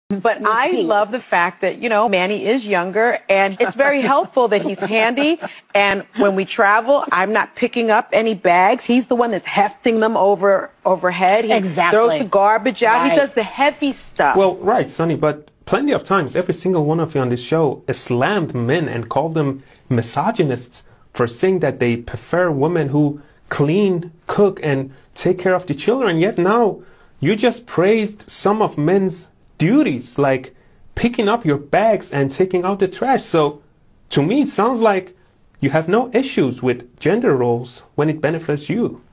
But I love the fact that, you know, Manny is younger, and it's very helpful that he's handy. And when we travel, I'm not picking up any bags. He's the one that's hefting them overhead. He throws the garbage out. Right. He does the heavy stuff. Well, right, Sonny, but plenty of times, every single one of you on this show has slammed men and called them misogynists for saying that they prefer women who clean, cook, and take care of the children. Yet now, you just praised some of men's duties, like picking up your bags and taking out the trash. So, to me, it sounds like you have no issues with gender roles when it benefits you.